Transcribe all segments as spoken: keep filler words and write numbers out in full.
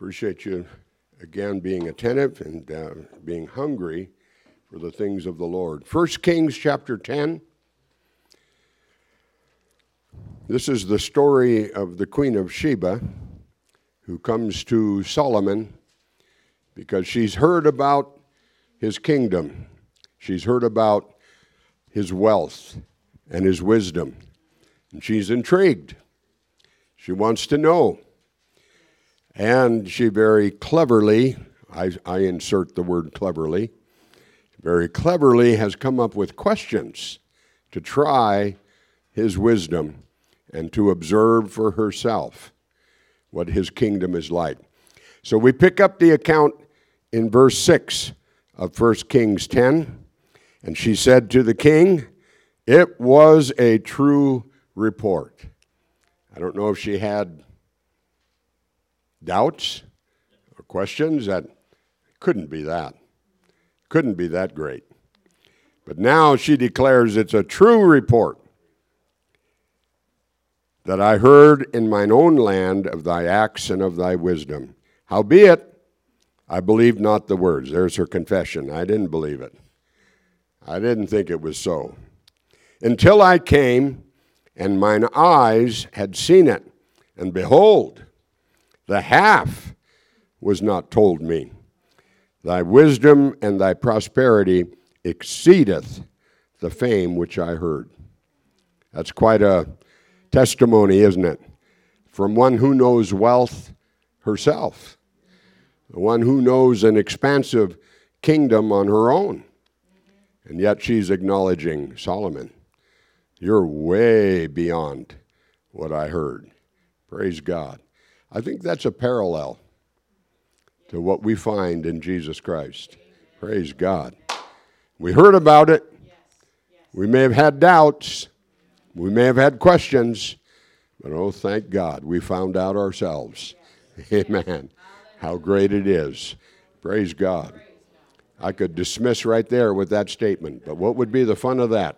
Appreciate you again being attentive and uh, being hungry for the things of the Lord. First Kings chapter ten. This is the story of the Queen of Sheba who comes to Solomon because she's heard about his kingdom. She's heard about his wealth and his wisdom. And she's intrigued. She wants to know. And she very cleverly, I, I insert the word cleverly, very cleverly has come up with questions to try his wisdom and to observe for herself what his kingdom is like. So we pick up the account in verse six of First Kings ten. And she said to the king, "It was a true report." I don't know if she had doubts or questions. That couldn't be that. Couldn't be that great. But now she declares it's a true report that I heard in mine own land of thy acts and of thy wisdom. Howbeit, I believed not the words. There's her confession. I didn't believe it. I didn't think it was so. Until I came, and mine eyes had seen it, and behold, the half was not told me. Thy wisdom and thy prosperity exceedeth the fame which I heard. That's quite a testimony, isn't it? From one who knows wealth herself, the one who knows an expansive kingdom on her own. And yet she's acknowledging, Solomon, you're way beyond what I heard. Praise God. I think that's a parallel to what we find in Jesus Christ. Praise God. We heard about it. We may have had doubts. We may have had questions. But oh, thank God, we found out ourselves. Amen. How great it is. Praise God. I could dismiss right there with that statement. But what would be the fun of that?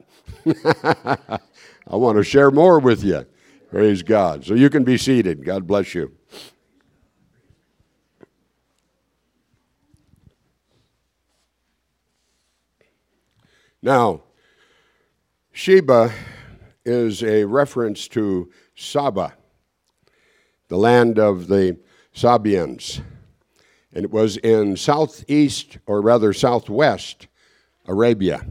I want to share more with you. Praise God. So you can be seated. God bless you. Now, Sheba is a reference to Saba, the land of the Sabians. And it was in southeast, or rather southwest, Arabia.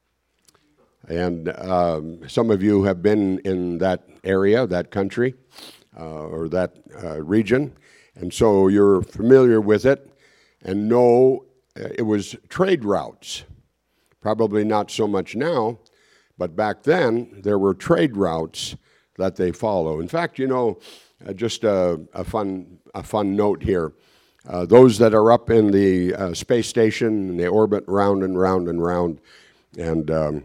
And um, some of you have been in that area, that country, uh, or that uh, region. And so you're familiar with it and know it was trade routes. Probably not so much now, but back then there were trade routes that they follow. In fact, you know, uh, just a, a fun a fun note here. Uh, those that are up in the uh, space station, and they orbit round and round and round, and um,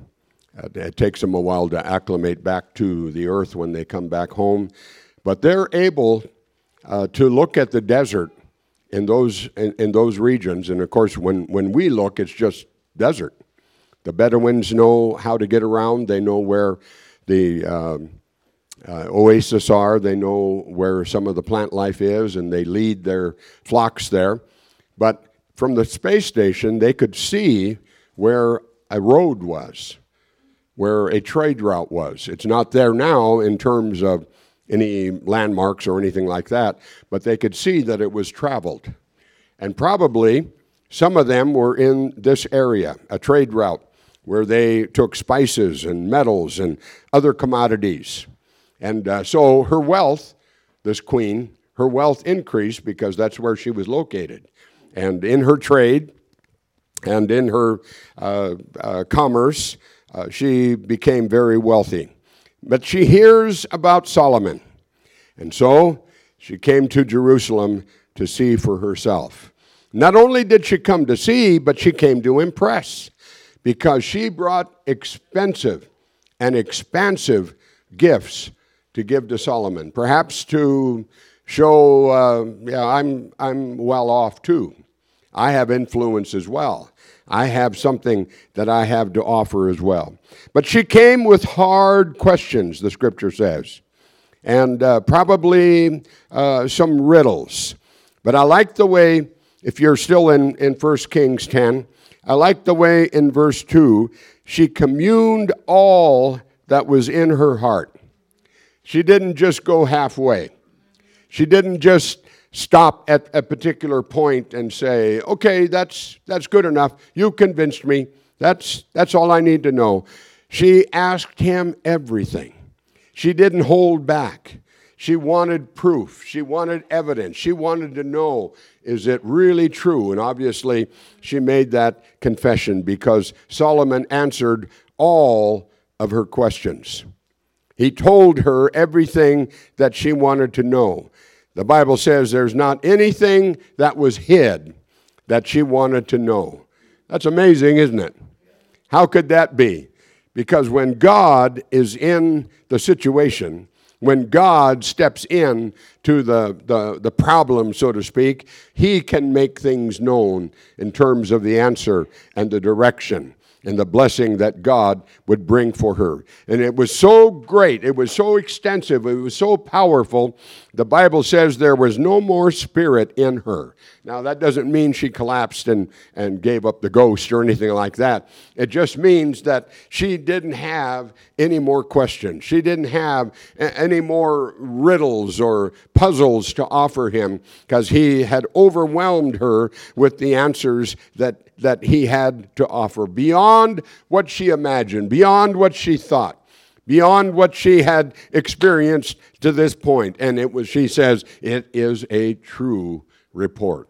it takes them a while to acclimate back to the Earth when they come back home. But they're able uh, to look at the desert in those in, in those regions. And of course, when, when we look, it's just desert. The Bedouins know how to get around. They know where the um, uh, oases are. They know where some of the plant life is, and they lead their flocks there. But from the space station, they could see where a road was, where a trade route was. It's not there now in terms of any landmarks or anything like that, but they could see that it was traveled. And probably some of them were in this area, a trade route, where they took spices and metals and other commodities. And uh, so her wealth, this queen, her wealth increased because that's where she was located. And in her trade and in her uh, uh, commerce, uh, she became very wealthy. But she hears about Solomon. And so she came to Jerusalem to see for herself. Not only did she come to see, but she came to impress, because she brought expensive and expansive gifts to give to Solomon, perhaps to show, uh, yeah, I'm I'm well off too. I have influence as well. I have something that I have to offer as well. But she came with hard questions, the scripture says, and uh, probably uh, some riddles. But I like the way, if you're still in, in First Kings ten, I like the way in verse two, she communed all that was in her heart. She didn't just go halfway. She didn't just stop at a particular point and say, okay, that's that's good enough. You convinced me. That's that's all I need to know. She asked him everything. She didn't hold back. She wanted proof. She wanted evidence. She wanted to know, is it really true? And obviously, she made that confession because Solomon answered all of her questions. He told her everything that she wanted to know. The Bible says there's not anything that was hid that she wanted to know. That's amazing, isn't it? How could that be? Because when God is in the situation, when God steps in to the, the, the problem, so to speak, he can make things known in terms of the answer and the direction and the blessing that God would bring for her. And it was so great, it was so extensive, it was so powerful, the Bible says there was no more spirit in her. Now, that doesn't mean she collapsed and, and gave up the ghost or anything like that. It just means that she didn't have any more questions. She didn't have a- any more riddles or puzzles to offer him because he had overwhelmed her with the answers that that he had to offer, beyond what she imagined, beyond what she thought, beyond what she had experienced to this point. And it was, she says, it is a true report.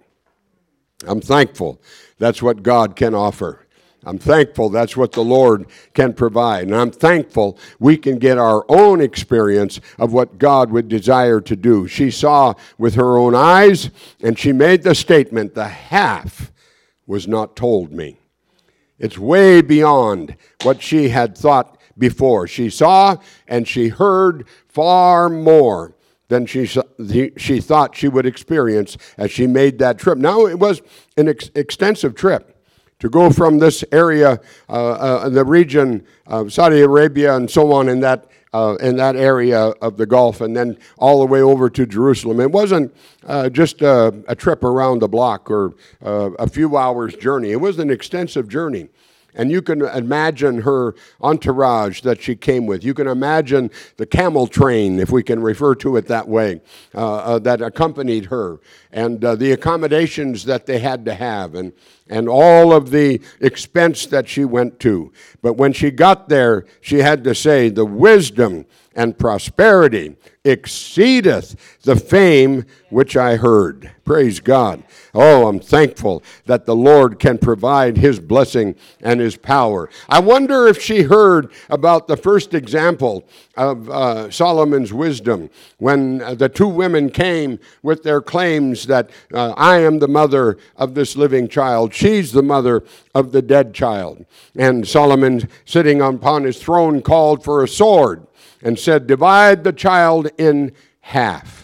I'm thankful that's what God can offer. I'm thankful that's what the Lord can provide. And I'm thankful we can get our own experience of what God would desire to do. She saw with her own eyes, and she made the statement, the half was not told me. It's way beyond what she had thought before. She saw and she heard far more than she she thought she would experience as she made that trip. Now, it was an ex- extensive trip to go from this area, uh, uh, the region of Saudi Arabia and so on in that Uh, in that area of the Gulf, and then all the way over to Jerusalem. It wasn't uh, just a, a trip around the block or uh, a few hours journey. It was an extensive journey. And you can imagine her entourage that she came with. You can imagine the camel train, if we can refer to it that way, uh, uh, that accompanied her, and uh, the accommodations that they had to have, and, and all of the expense that she went to. But when she got there, she had to say, the wisdom and prosperity exceedeth the fame which I heard. Praise God. Oh, I'm thankful that the Lord can provide his blessing and his power. I wonder if she heard about the first example of uh, Solomon's wisdom when uh, the two women came with their claims that uh, I am the mother of this living child. She's the mother of the dead child. And Solomon, sitting upon his throne, called for a sword and said, divide the child in half.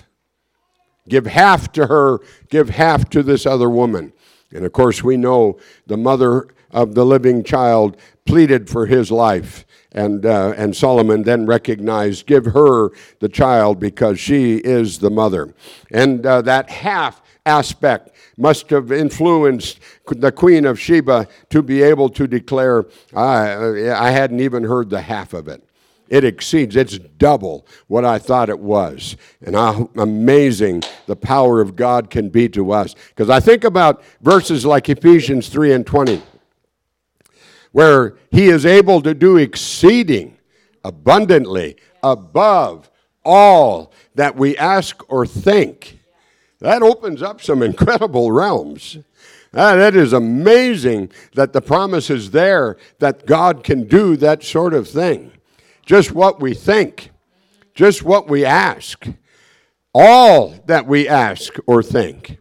Give half to her, give half to this other woman. And of course, we know the mother of the living child pleaded for his life. And uh, and Solomon then recognized, give her the child because she is the mother. And uh, that half aspect must have influenced the Queen of Sheba to be able to declare, I, I hadn't even heard the half of it. It exceeds, it's double what I thought it was. And how amazing the power of God can be to us. Because I think about verses like Ephesians three and twenty, where he is able to do exceeding abundantly above all that we ask or think. That opens up some incredible realms. Ah, that is amazing that the promise is there that God can do that sort of thing. Just what we think, just what we ask, all that we ask or think,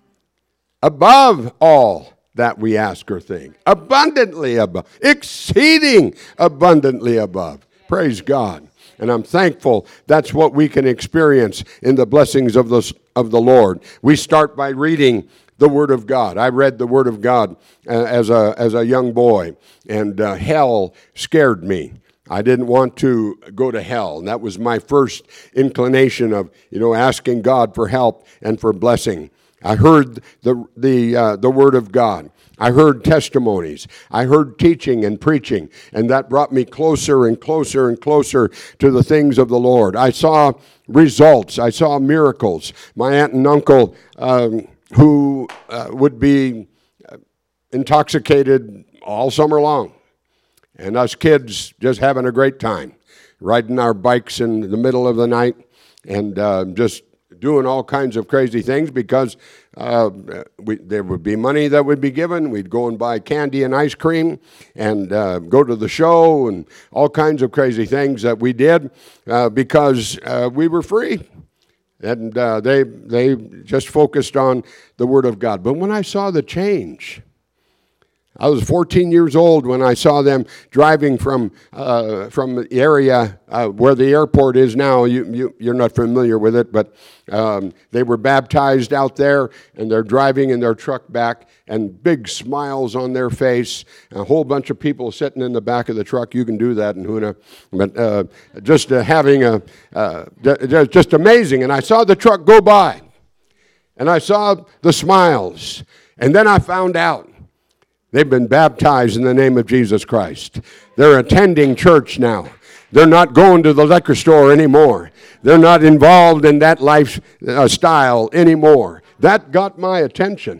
above all that we ask or think, abundantly above, exceeding abundantly above. Praise God. And I'm thankful that's what we can experience in the blessings of the, of the Lord. We start by reading the Word of God. I read the Word of God uh, as a as a young boy, and uh, hell scared me. I didn't want to go to hell, and that was my first inclination of, you know, asking God for help and for blessing. I heard the, the, uh, the Word of God. I heard testimonies. I heard teaching and preaching, and that brought me closer and closer and closer to the things of the Lord. I saw results. I saw miracles. My aunt and uncle, um, who uh, would be intoxicated all summer long, and us kids just having a great time, riding our bikes in the middle of the night and uh, just doing all kinds of crazy things because uh, we, there would be money that would be given. We'd go and buy candy and ice cream and uh, go to the show and all kinds of crazy things that we did uh, because uh, we were free. And uh, they, they just focused on the Word of God. But when I saw the change, I was fourteen years old when I saw them driving from uh, from the area uh, where the airport is now. You, you, you're not familiar with it, but um, they were baptized out there, and they're driving in their truck back, and big smiles on their face, a whole bunch of people sitting in the back of the truck. You can do that in Hoonah, but uh, just uh, having a, uh, just amazing. And I saw the truck go by, and I saw the smiles, and then I found out they've been baptized in the name of Jesus Christ. They're attending church now. They're not going to the liquor store anymore. They're not involved in that lifestyle anymore. That got my attention.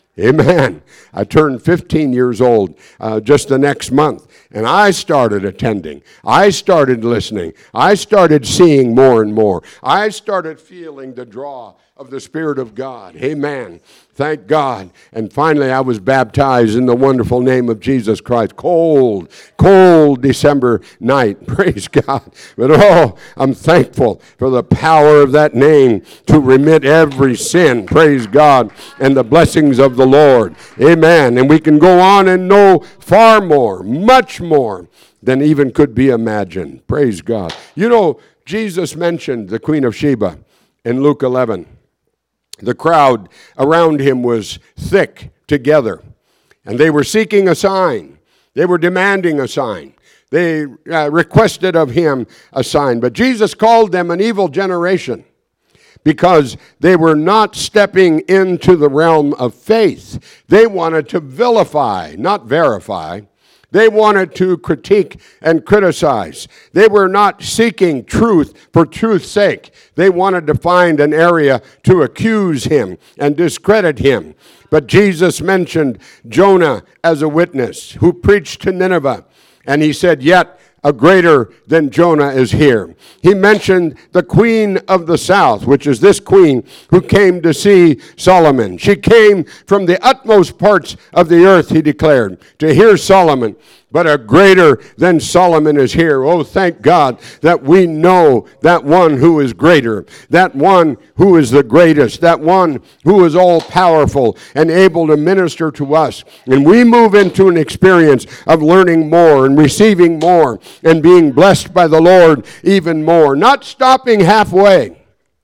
Amen. I turned fifteen years old uh, just the next month, and I started attending. I started listening. I started seeing more and more. I started feeling the draw of the Spirit of God. Amen. Thank God. And finally, I was baptized in the wonderful name of Jesus Christ. Cold, cold December night. Praise God. But oh, I'm thankful for the power of that name to remit every sin. Praise God. And the blessings of the Lord. Amen. And we can go on and know far more, much more than even could be imagined. Praise God. You know, Jesus mentioned the Queen of Sheba in Luke eleven. The crowd around him was thick together, and they were seeking a sign. They were demanding a sign. They uh, requested of him a sign. But Jesus called them an evil generation because they were not stepping into the realm of faith. They wanted to vilify, not verify. They wanted to critique and criticize. They were not seeking truth for truth's sake. They wanted to find an area to accuse him and discredit him. But Jesus mentioned Jonah as a witness who preached to Nineveh. And he said, yet a greater than Jonah is here. He mentioned the queen of the south, which is this queen who came to see Solomon. She came from the utmost parts of the earth, he declared, to hear Solomon. But a greater than Solomon is here. Oh, thank God that we know that one who is greater, that one who is the greatest, that one who is all-powerful and able to minister to us. And we move into an experience of learning more and receiving more and being blessed by the Lord even more. Not stopping halfway.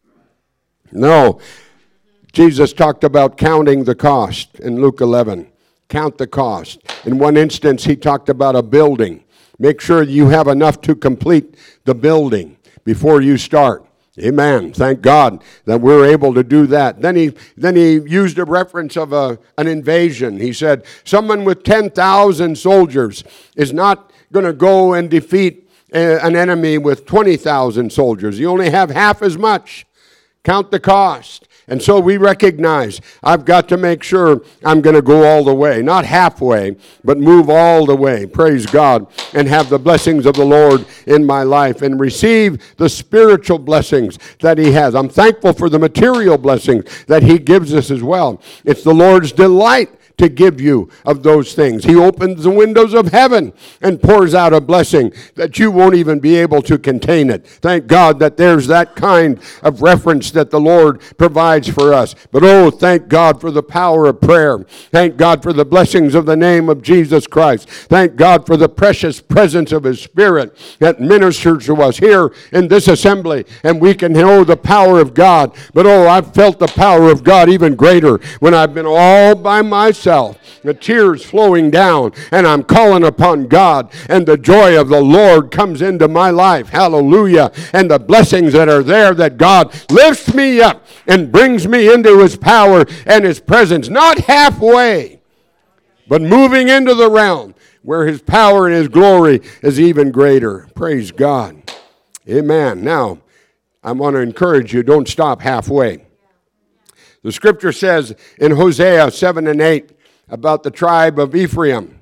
No. Jesus talked about counting the cost in Luke eleven. Count the cost. In one instance, he talked about a building. Make sure you have enough to complete the building before you start. Amen. Thank God that we're able to do that. Then he then he used a reference of a, an invasion. He said, someone with ten thousand soldiers is not going to go and defeat a, an enemy with twenty thousand soldiers. You only have half as much. Count the cost. And so we recognize I've got to make sure I'm going to go all the way, not halfway, but move all the way, praise God, and have the blessings of the Lord in my life and receive the spiritual blessings that he has. I'm thankful for the material blessings that he gives us as well. It's the Lord's delight to give you of those things. He opens the windows of heaven and pours out a blessing that you won't even be able to contain it. Thank God that there's that kind of reference that the Lord provides for us. But oh, thank God for the power of prayer. Thank God for the blessings of the name of Jesus Christ. Thank God for the precious presence of his Spirit that ministers to us here in this assembly, and we can know the power of God. But oh, I've felt the power of God even greater when I've been all by myself myself, the tears flowing down, and I'm calling upon God, and the joy of the Lord comes into my life. Hallelujah. And the blessings that are there, that God lifts me up and brings me into his power and his presence, not halfway, but moving into the realm where his power and his glory is even greater. Praise God. Amen. Now, I want to encourage you, don't stop halfway. The scripture says in Hosea seven and eight about the tribe of Ephraim.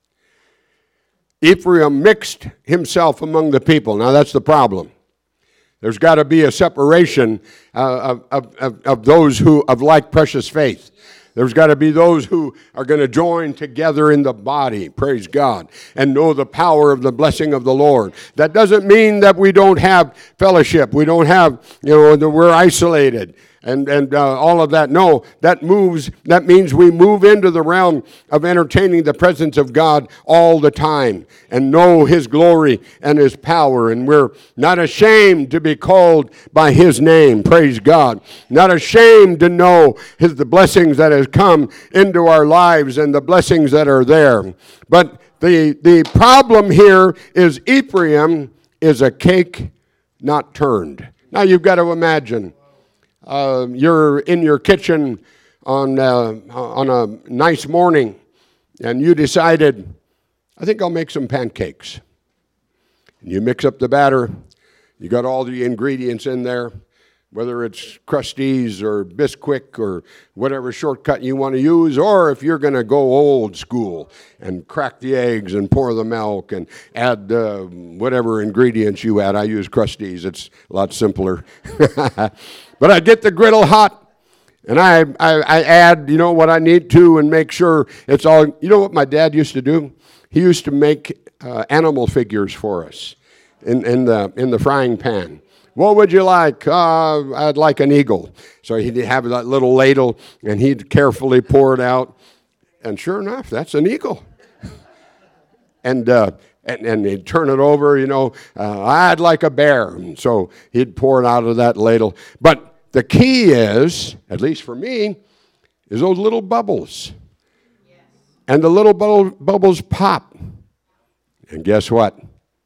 Ephraim mixed himself among the people. Now that's the problem. There's got to be a separation uh, of, of, of those who of like precious faith. There's got to be those who are going to join together in the body, praise God, and know the power of the blessing of the Lord. That doesn't mean that we don't have fellowship. We don't have, you know, that we're isolated and, and uh, all of that. No, that moves, that means we move into the realm of entertaining the presence of God all the time and know his glory and his power. And we're not ashamed to be called by his name, praise God. Not ashamed to know his, the blessings that has come into our lives and the blessings that are there. But the, the problem here is Ephraim is a cake not turned. Now you've got to imagine uh, you're in your kitchen on, uh, on a nice morning and you decided, I think I'll make some pancakes. And you mix up the batter. You got all the ingredients in there, whether it's Krusteaz or Bisquick or whatever shortcut you want to use, or if you're going to go old school and crack the eggs and pour the milk and add uh, whatever ingredients you add. I use Krusteaz. It's a lot simpler. But I get the griddle hot, and I, I, I add, you know, what I need to and make sure it's all. You know what my dad used to do? He used to make uh, animal figures for us in, in, the, in the frying pan. What would you like? Uh, I'd like an eagle. So he'd have that little ladle, and he'd carefully pour it out. And sure enough, that's an eagle. and, uh, and and he'd turn it over, you know, uh, I'd like a bear. And so he'd pour it out of that ladle. But the key is, at least for me, is those little bubbles. Yes. And the little bu- bubbles pop. And guess what?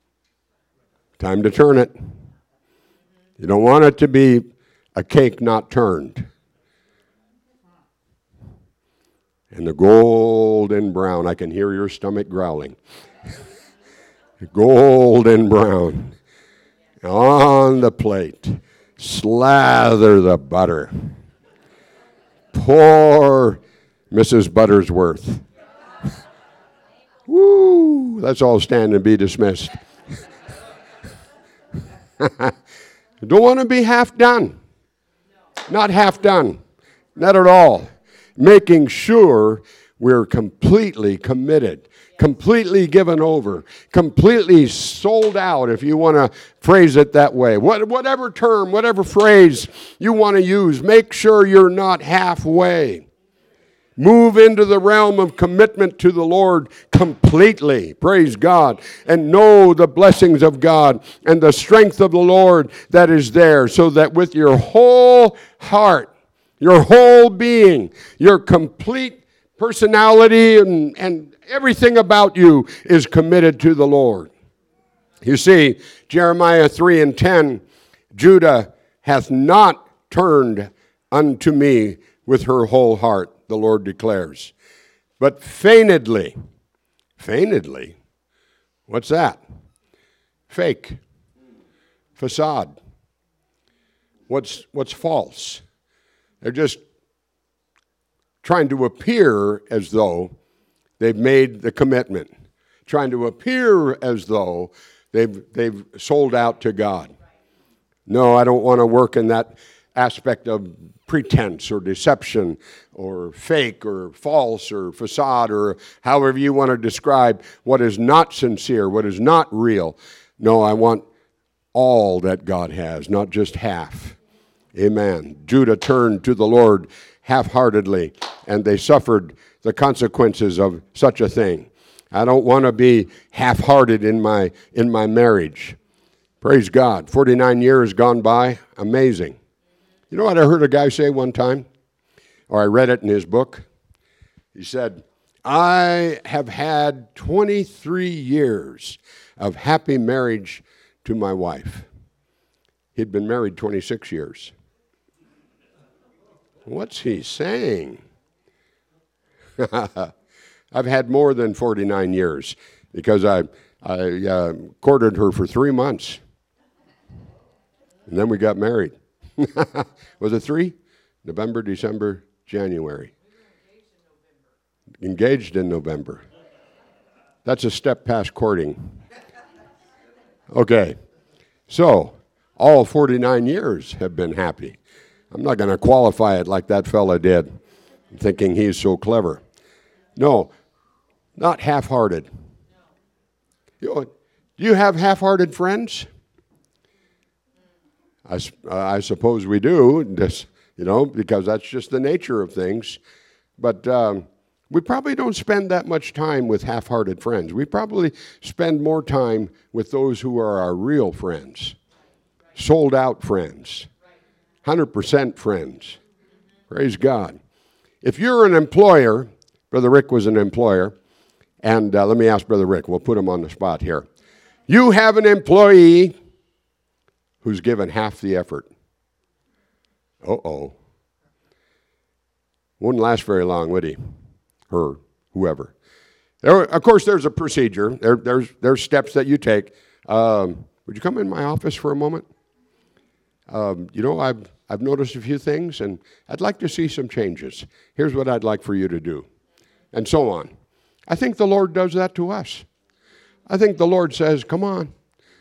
Time to turn it. You don't want it to be a cake not turned. And the golden brown, I can hear your stomach growling. Golden brown. On the plate. Slather the butter. Pour Missus Buttersworth. Woo! Let's all stand and be dismissed. Don't want to be half done. Not half done. Not at all. Making sure we're completely committed, completely given over, completely sold out, if you want to phrase it that way. What, whatever term, whatever phrase you want to use, make sure you're not halfway. Move into the realm of commitment to the Lord completely. Praise God. And know the blessings of God and the strength of the Lord that is there, so that with your whole heart, your whole being, your complete personality and, and everything about you is committed to the Lord. You see, Jeremiah three and ten, Judah hath not turned unto me with her whole heart, the Lord declares, but feignedly. Feignedly? What's that? Fake. Facade. What's, what's false? They're just trying to appear as though they've made the commitment, trying to appear as though they've, they've sold out to God. No, I don't want to work in that aspect of pretense or deception or fake or false or facade or however you want to describe what is not sincere, what is not real. No, I want all that God has, not just half. Amen. Judah turned to the Lord half-heartedly, and they suffered the consequences of such a thing. I don't want to be half-hearted in my in my marriage. Praise God. forty-nine years gone by. Amazing. You know what I heard a guy say one time? Or I read it in his book. He said, I have had twenty-three years of happy marriage to my wife. He'd been married twenty-six years. What's he saying? I've had more than forty-nine years because I, I uh, courted her for three months. And then we got married. Was it three? November, December, January. Engaged in November. That's a step past courting. Okay, so all forty-nine years have been happy. I'm not going to qualify it like that fella did, thinking he's so clever. No, not half-hearted. You know, do you have half-hearted friends? I, uh, I suppose we do, this, you know, because that's just the nature of things. But um, we probably don't spend that much time with half-hearted friends. We probably spend more time with those who are our real friends, sold-out friends, one hundred percent friends. Praise God. If you're an employer, Brother Rick was an employer, and uh, let me ask Brother Rick, we'll put him on the spot here. You have an employee who's given half the effort. Uh-oh. Wouldn't last very long, would he? Her, whoever. There, of course, there's a procedure. There, there's, there's steps that you take. Um, would you come in my office for a moment? Um, you know, I've, I've noticed a few things, and I'd like to see some changes. Here's what I'd like for you to do, and so on. I think the Lord does that to us. I think the Lord says, come on.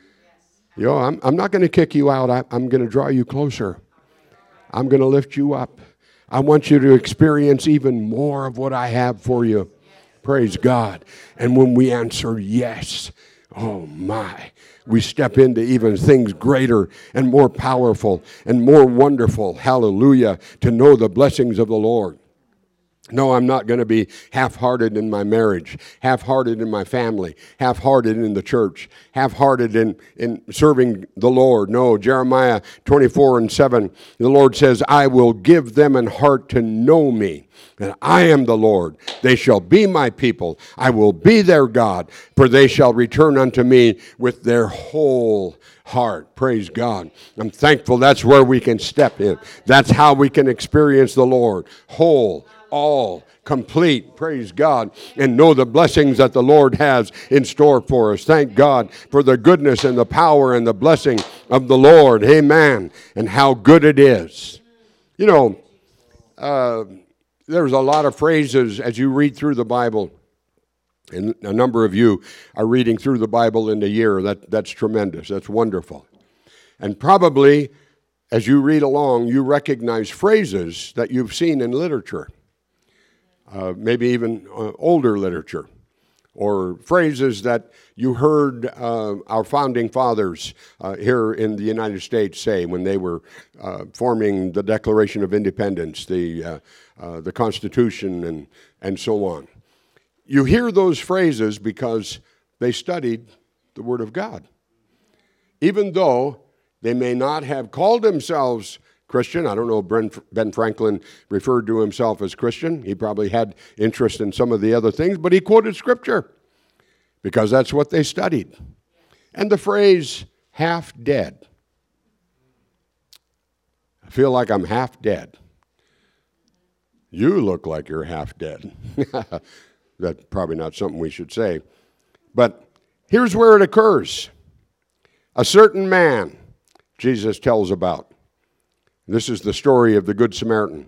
You know, I'm, I'm not going to kick you out. I, I'm going to draw you closer. I'm going to lift you up. I want you to experience even more of what I have for you. Praise God. And when we answer yes, oh my, we step into even things greater and more powerful and more wonderful. Hallelujah. To know the blessings of the Lord. No, I'm not going to be half-hearted in my marriage, half-hearted in my family, half-hearted in the church, half-hearted in, in serving the Lord. No, Jeremiah twenty-four and seven, the Lord says, I will give them an heart to know me, and I am the Lord. They shall be my people. I will be their God, for they shall return unto me with their whole heart. Praise God. I'm thankful that's where we can step in. That's how we can experience the Lord. Whole, all, complete, praise God, and know the blessings that the Lord has in store for us. Thank God for the goodness and the power and the blessing of the Lord. Amen. And how good it is. You know, uh, there's a lot of phrases as you read through the Bible, and a number of you are reading through the Bible in a year. That, that's tremendous. That's wonderful. And probably, as you read along, you recognize phrases that you've seen in literature. Uh, maybe even uh, older literature, or phrases that you heard uh, our founding fathers uh, here in the United States say when they were uh, forming the Declaration of Independence, the uh, uh, the Constitution, and and so on. You hear those phrases because they studied the Word of God, even though they may not have called themselves Christian. I don't know if Ben Franklin referred to himself as Christian. He probably had interest in some of the other things, but he quoted Scripture because that's what they studied. And the phrase, half dead. I feel like I'm half dead. You look like you're half dead. That's probably not something we should say. But here's where it occurs. A certain man Jesus tells about. This is the story of the Good Samaritan.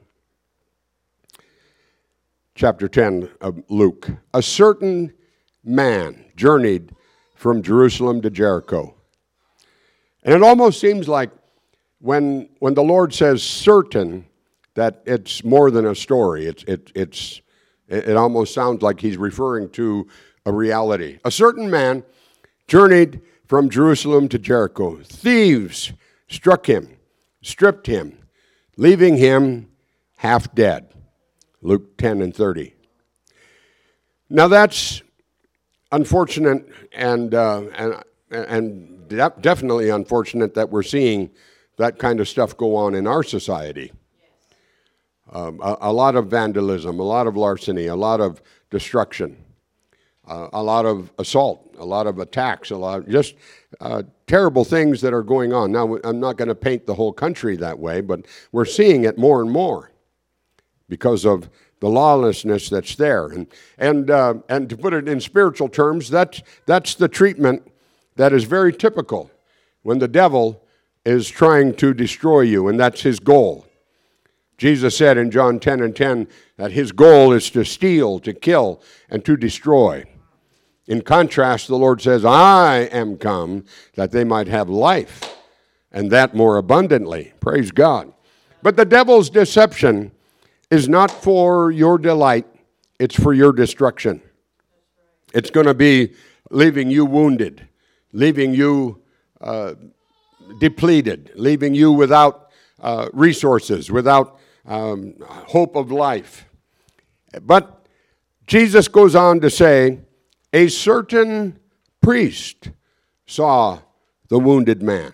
Chapter ten of Luke. A certain man journeyed from Jerusalem to Jericho. And it almost seems like when, when the Lord says certain, that it's more than a story. It's, it, it's, it almost sounds like he's referring to a reality. A certain man journeyed from Jerusalem to Jericho. Thieves struck him, stripped him, leaving him half dead. Luke ten and thirty. Now that's unfortunate and uh, and and de- definitely unfortunate that we're seeing that kind of stuff go on in our society. um, a, a lot of vandalism, a lot of larceny, a lot of destruction, uh, a lot of assault, a lot of attacks, a lot of just uh, terrible things that are going on. Now, I'm not going to paint the whole country that way, but we're seeing it more and more because of the lawlessness that's there. And, and, uh, and to put it in spiritual terms, that's, that's the treatment that is very typical when the devil is trying to destroy you, and that's his goal. Jesus said in John ten and ten that his goal is to steal, to kill, and to destroy. In contrast, the Lord says, I am come that they might have life, and that more abundantly. Praise God. But the devil's deception is not for your delight, it's for your destruction. It's going to be leaving you wounded, leaving you uh, depleted, leaving you without uh, resources, without um, hope of life. But Jesus goes on to say, a certain priest saw the wounded man.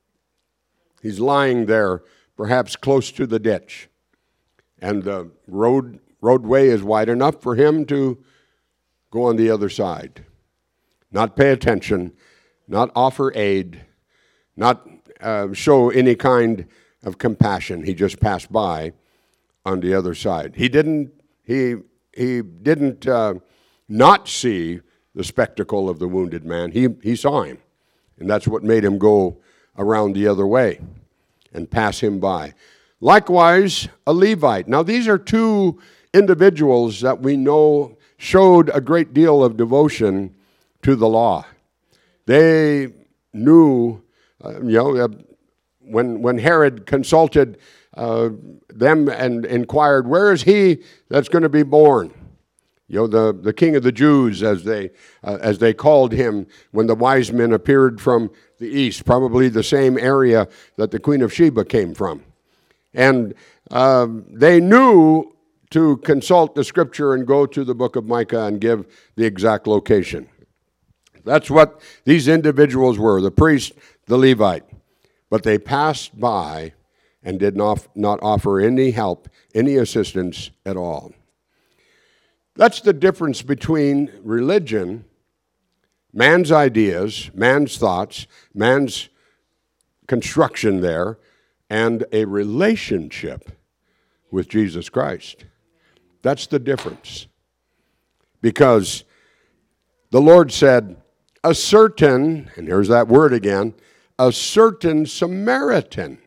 He's lying there, perhaps close to the ditch. And the road roadway is wide enough for him to go on the other side. Not pay attention, not offer aid, not uh, show any kind of compassion. He just passed by on the other side. He didn't, he, he didn't uh, not see the spectacle of the wounded man. He, he saw him. And that's what made him go around the other way and pass him by. Likewise, a Levite. Now, these are two individuals that we know showed a great deal of devotion to the law. They knew, uh, you know, uh, when, when Herod consulted uh, them and inquired, where is he that's going to be born? You know, the, the king of the Jews, as they, uh, as they called him when the wise men appeared from the east, probably the same area that the Queen of Sheba came from. And uh, they knew to consult the scripture and go to the book of Micah and give the exact location. That's what these individuals were, the priest, the Levite. But they passed by and did not, not offer any help, any assistance at all. That's the difference between religion, man's ideas, man's thoughts, man's construction there, and a relationship with Jesus Christ. That's the difference. Because the Lord said, a certain, and here's that word again, a certain Samaritan.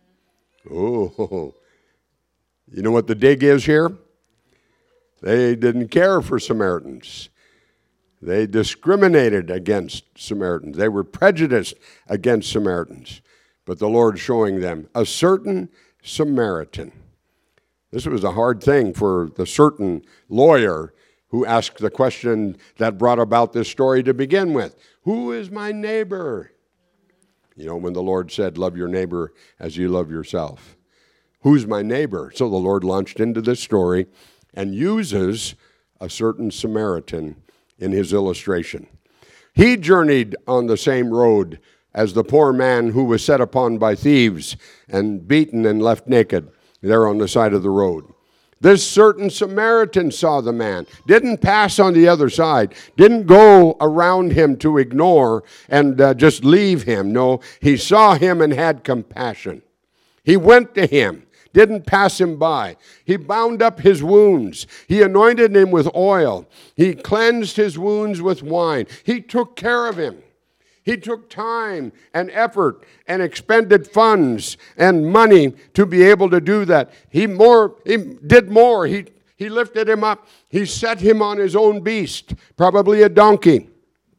Oh, you know what the dig is here? They didn't care for Samaritans. They discriminated against Samaritans. They were prejudiced against Samaritans. But the Lord showing them a certain Samaritan. This was a hard thing for the certain lawyer who asked the question that brought about this story to begin with. Who is my neighbor? You know, when the Lord said, love your neighbor as you love yourself. Who's my neighbor? So the Lord launched into this story and uses a certain Samaritan in his illustration. He journeyed on the same road as the poor man who was set upon by thieves and beaten and left naked there on the side of the road. This certain Samaritan saw the man, didn't pass on the other side, didn't go around him to ignore and uh, just leave him. No, he saw him and had compassion. He went to him, didn't pass him by. He bound up his wounds. He anointed him with oil. He cleansed his wounds with wine. He took care of him. He took time and effort and expended funds and money to be able to do that. He more he did more. He, he lifted him up. He set him on his own beast, probably a donkey,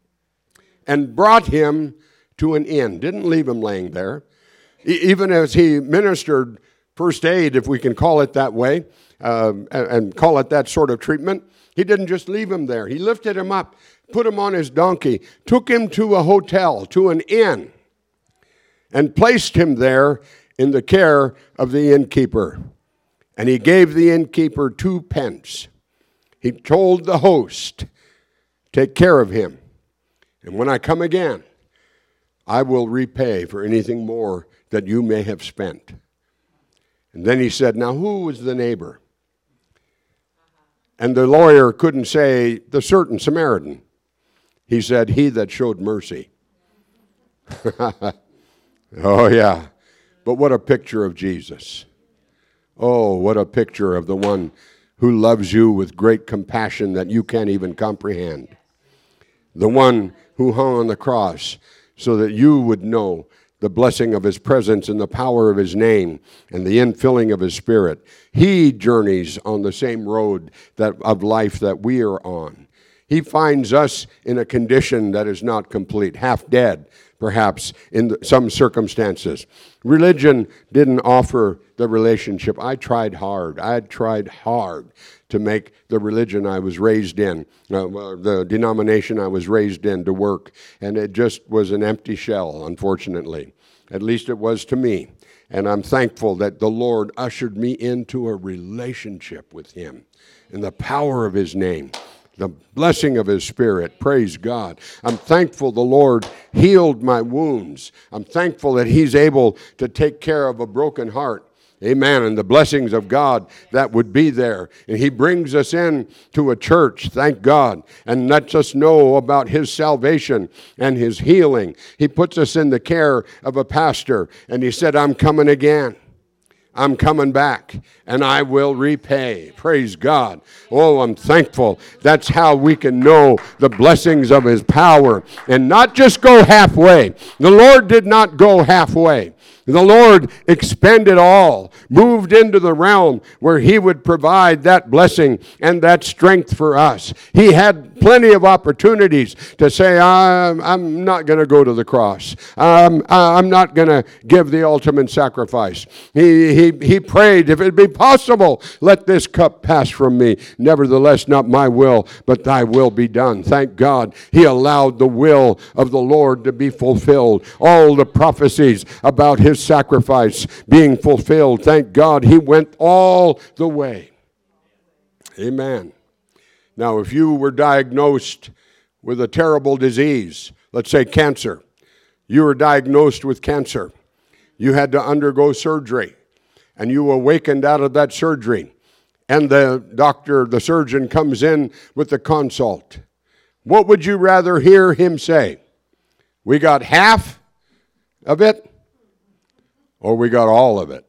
and brought him to an inn. Didn't leave him laying there. E- even as he ministered first aid, if we can call it that way, um, and, and call it that sort of treatment, he didn't just leave him there. He lifted him up, put him on his donkey, took him to a hotel, to an inn, and placed him there in the care of the innkeeper. And he gave the innkeeper two pence. He told the host, take care of him. And when I come again, I will repay for anything more that you may have spent. And then he said, now who was the neighbor? And the lawyer couldn't say the certain Samaritan. He said, he that showed mercy. Oh, yeah. But what a picture of Jesus. Oh, what a picture of the one who loves you with great compassion that you can't even comprehend. The one who hung on the cross so that you would know the blessing of his presence and the power of his name and the infilling of his spirit. He journeys on the same road that of life that we are on. He finds us in a condition that is not complete, half dead, perhaps, in some circumstances. Religion didn't offer the relationship. I tried hard. I tried hard to make the religion I was raised in, uh, the denomination I was raised in, to work. And it just was an empty shell, unfortunately. At least it was to me. And I'm thankful that the Lord ushered me into a relationship with him in the power of his name, the blessing of his spirit. Praise God. I'm thankful the Lord healed my wounds. I'm thankful that he's able to take care of a broken heart. Amen. And the blessings of God that would be there. And he brings us in to a church, thank God, and lets us know about his salvation and his healing. He puts us in the care of a pastor, and he said, I'm coming again. I'm coming back, and I will repay. Praise God. Oh, I'm thankful. That's how we can know the blessings of his power and not just go halfway. The Lord did not go halfway. The Lord expended all, moved into the realm where he would provide that blessing and that strength for us. He had plenty of opportunities to say, I'm, I'm not going to go to the cross. Um, I'm not going to give the ultimate sacrifice. He, he, he prayed, if it be possible, let this cup pass from me. Nevertheless, not my will, but thy will be done. Thank God he allowed the will of the Lord to be fulfilled. All the prophecies about his sacrifice being fulfilled. Thank God he went all the way. Amen. Now, if you were diagnosed with a terrible disease, let's say cancer, you were diagnosed with cancer, you had to undergo surgery, and you awakened out of that surgery, and the doctor, the surgeon comes in with the consult. What would you rather hear him say? We got half of it, or we got all of it?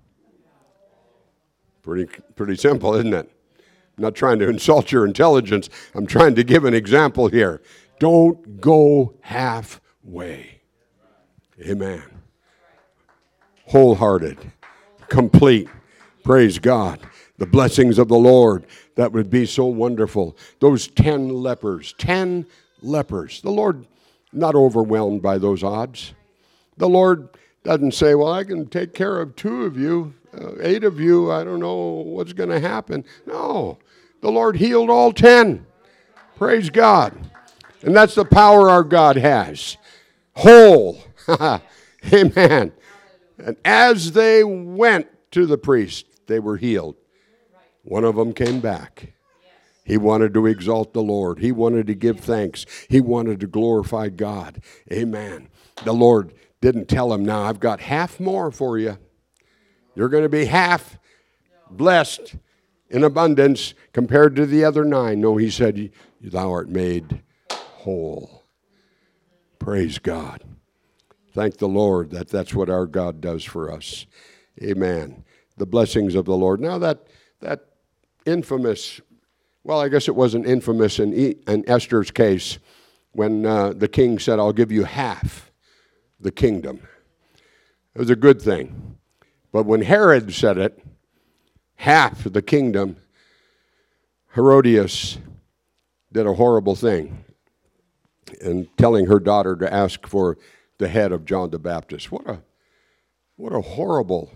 Pretty, pretty simple, isn't it? I'm not trying to insult your intelligence. I'm trying to give an example here. Don't go halfway. Amen. Wholehearted, complete. Praise God. The blessings of the Lord that would be so wonderful. Those ten lepers, ten lepers. The Lord not overwhelmed by those odds. The Lord doesn't say, well, I can take care of two of you, uh, eight of you, I don't know what's going to happen. No, the Lord healed all ten. Praise God. And that's the power our God has. Whole. Amen. And as they went to the priest, they were healed. One of them came back. He wanted to exalt the Lord. He wanted to give thanks. He wanted to glorify God. Amen. The Lord didn't tell him, now I've got half more for you. You're going to be half blessed in abundance compared to the other nine. No, he said, thou art made whole. Praise God. Thank the Lord that that's what our God does for us. Amen. The blessings of the Lord. Now that that infamous, well, I guess it wasn't infamous in, e, in Esther's case when uh, the king said, I'll give you half the kingdom. It was a good thing. But when Herod said it, half the kingdom, Herodias did a horrible thing in telling her daughter to ask for the head of John the Baptist. What a what a horrible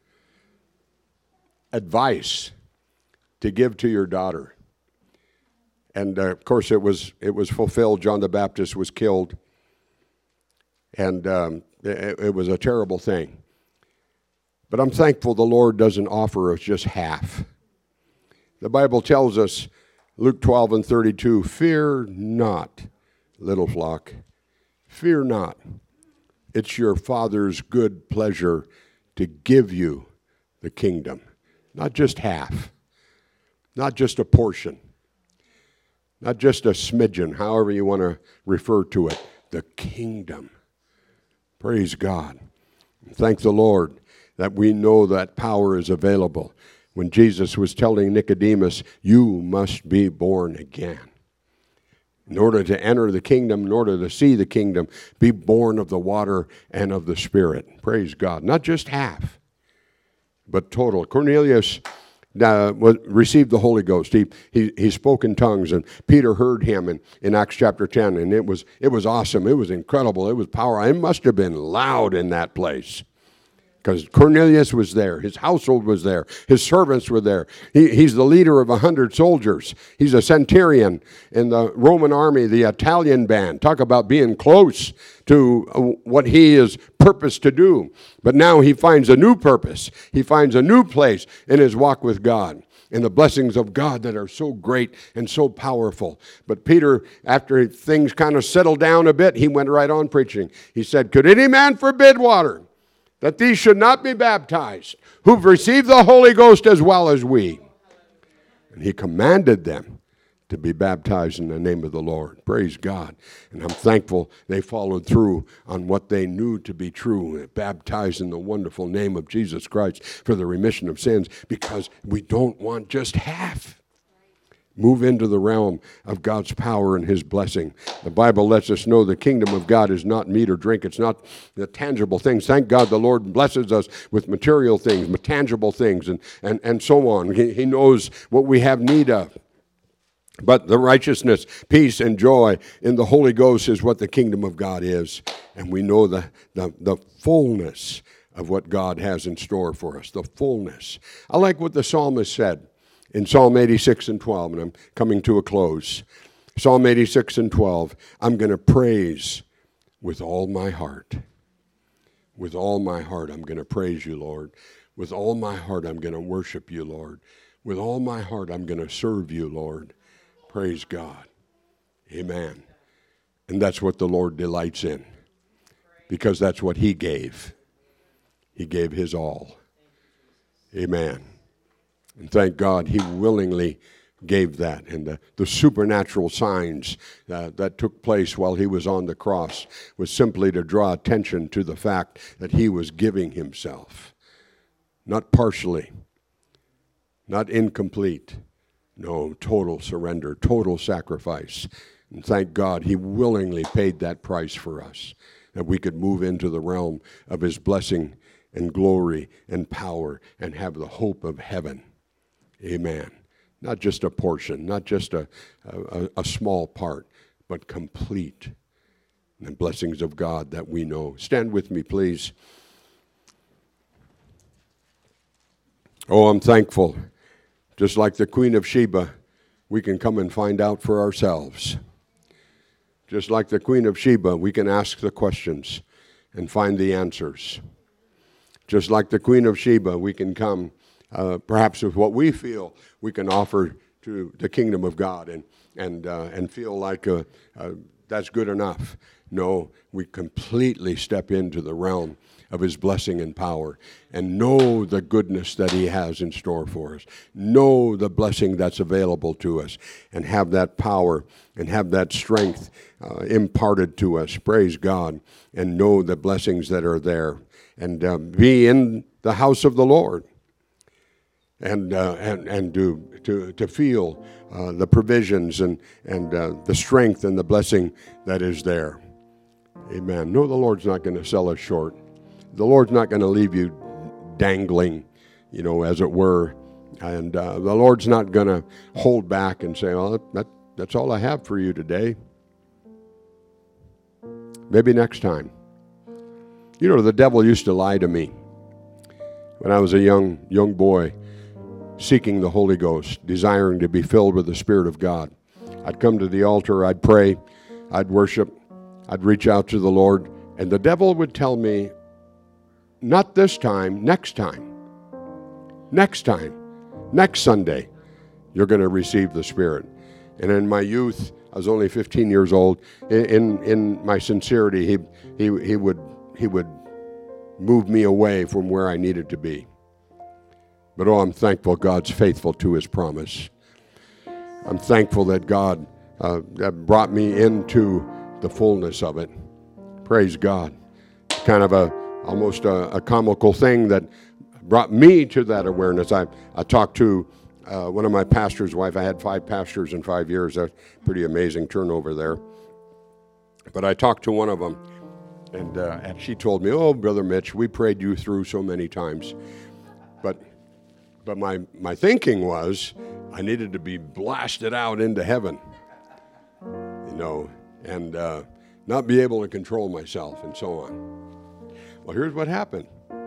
advice to give to your daughter. And uh, of course it was it was fulfilled. John the Baptist was killed. And um, it, it was a terrible thing. But I'm thankful the Lord doesn't offer us just half. The Bible tells us, Luke twelve and thirty-two, fear not, little flock, fear not. It's your Father's good pleasure to give you the kingdom. Not just half, not just a portion, not just a smidgen, however you want to refer to it, the kingdom. Praise God. Thank the Lord that we know that power is available. When Jesus was telling Nicodemus, you must be born again. In order to enter the kingdom, in order to see the kingdom, be born of the water and of the Spirit. Praise God. Not just half, but total. Cornelius uh, was, received the Holy Ghost. He, he he spoke in tongues, and Peter heard him in, in Acts chapter ten, and it was it was awesome. It was incredible. It was powerful. It must have been loud in that place. Because Cornelius was there. His household was there. His servants were there. He, he's the leader of a hundred soldiers. He's a centurion in the Roman army, the Italian band. Talk about being close to what he is purposed to do. But now he finds a new purpose. He finds a new place in his walk with God, and the blessings of God that are so great and so powerful. But Peter, after things kind of settled down a bit, he went right on preaching. He said, could any man forbid water, that these should not be baptized, who've received the Holy Ghost as well as we? And he commanded them to be baptized in the name of the Lord. Praise God. And I'm thankful they followed through on what they knew to be true, baptized in the wonderful name of Jesus Christ for the remission of sins, because we don't want just half. Move into the realm of God's power and his blessing. The Bible lets us know the kingdom of God is not meat or drink. It's not the tangible things. Thank God the Lord blesses us with material things, tangible things, and, and, and so on. He, he knows what we have need of. But the righteousness, peace, and joy in the Holy Ghost is what the kingdom of God is. And we know the, the, the fullness of what God has in store for us, the fullness. I like what the psalmist said in Psalm eighty-six and twelve, and I'm coming to a close. Psalm eighty-six and twelve, I'm going to praise with all my heart. With all my heart, I'm going to praise you, Lord. With all my heart, I'm going to worship you, Lord. With all my heart, I'm going to serve you, Lord. Praise God. Amen. And that's what the Lord delights in, because that's what he gave. He gave his all. Amen. And thank God he willingly gave that. And the, the supernatural signs uh, that took place while he was on the cross was simply to draw attention to the fact that he was giving himself. Not partially, not incomplete. No, total surrender, total sacrifice. And thank God he willingly paid that price for us, that we could move into the realm of his blessing and glory and power and have the hope of heaven. Amen. Not just a portion, not just a, a, a small part, but complete. The blessings of God that we know. Stand with me, please. Oh, I'm thankful. Just like the Queen of Sheba, we can come and find out for ourselves. Just like the Queen of Sheba, we can ask the questions and find the answers. Just like the Queen of Sheba, we can come Uh, perhaps with what we feel we can offer to the kingdom of God and and uh, and feel like uh, uh, that's good enough. No, we completely step into the realm of his blessing and power and know the goodness that he has in store for us. Know the blessing that's available to us and have that power and have that strength uh, imparted to us. Praise God. And know the blessings that are there. And uh, be in the house of the Lord. And, uh, and and to to to feel uh, the provisions and and uh, the strength and the blessing that is there. Amen. No, the Lord's not going to sell us short. The Lord's not going to leave you dangling, you know, as it were. And uh, the Lord's not going to hold back and say, "Oh, that that's all I have for you today. Maybe next time." You know, the devil used to lie to me when I was a young young boy, seeking the Holy Ghost, desiring to be filled with the Spirit of God. I'd come to the altar, I'd pray, I'd worship, I'd reach out to the Lord, and the devil would tell me, not this time, next time. Next time, next Sunday, you're going to receive the Spirit. And in my youth, I was only fifteen years old, in in, in my sincerity, he, he, he, would, he would move me away from where I needed to be. But oh, I'm thankful God's faithful to his promise. I'm thankful that God uh, that brought me into the fullness of it. Praise God. Kind of a almost a, a comical thing that brought me to that awareness. I, I talked to uh, one of my pastor's wife. I had five pastors in five years. That's pretty amazing turnover there. But I talked to one of them, and, uh, and she told me, oh, Brother Mitch, we prayed you through so many times. But but my, my thinking was I needed to be blasted out into heaven, you know, and uh, not be able to control myself and so on. Well, here's what happened.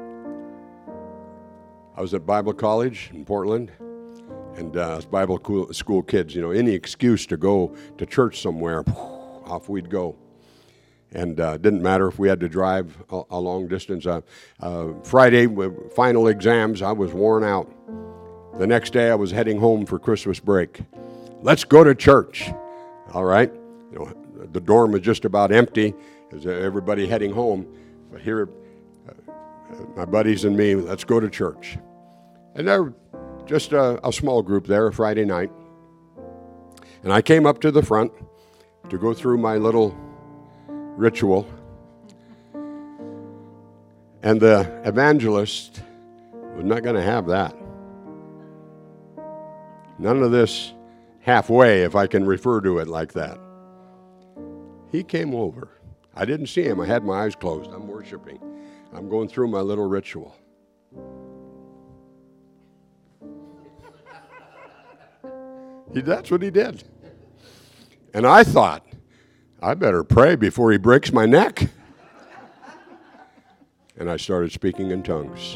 I was at Bible college in Portland, and uh, as Bible school kids, you know, any excuse to go to church somewhere, off we'd go. And uh, it didn't matter if we had to drive a, a long distance. Uh, uh, Friday, with final exams, I was worn out. The next day, I was heading home for Christmas break. Let's go to church. All right. You know, the dorm was just about empty. As everybody heading home. But here, uh, my buddies and me, let's go to church. And there were just a, a small group there, Friday night. And I came up to the front to go through my little ritual, and the evangelist was not going to have that. None of this halfway, if I can refer to it like that. He came over. I didn't see him. I had my eyes closed. I'm worshiping. I'm going through my little ritual. He, that's what he did. And I thought, I better pray before he breaks my neck. And I started speaking in tongues.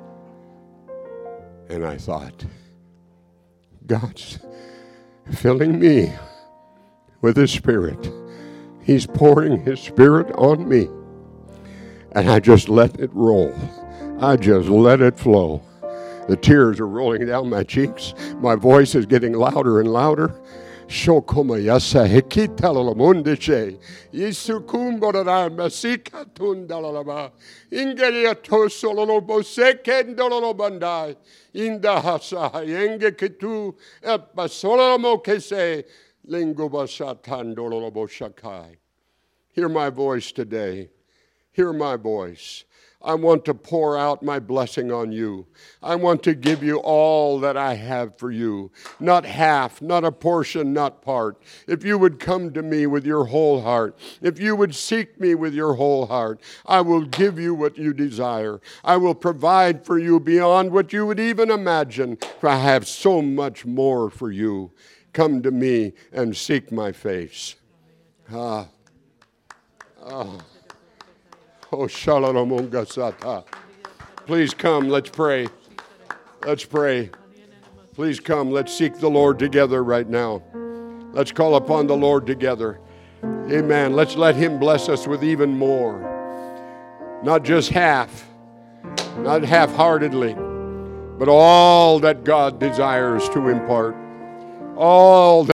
And I thought, God's filling me with his Spirit. He's pouring his Spirit on me. And I just let it roll. I just let it flow. The tears are rolling down my cheeks. My voice is getting louder and louder. Shokoma yasa hekita lalamundiche. Yisukumbora masika tundalalaba. Ingeria tosolo boseke ndololo bandai. Inda hasa yenge kitu epasolamo kese linguba satandololo boshakai. Hear my voice today. Hear my voice. I want to pour out my blessing on you. I want to give you all that I have for you. Not half, not a portion, not part. If you would come to me with your whole heart, if you would seek me with your whole heart, I will give you what you desire. I will provide for you beyond what you would even imagine, for I have so much more for you. Come to me and seek my face. Ah. Ah. Oh, shalalamungasata. Please come, let's pray. Let's pray. Please come, let's seek the Lord together right now. Let's call upon the Lord together. Amen. Let's let him bless us with even more. Not just half, not half-heartedly, but all that God desires to impart. All that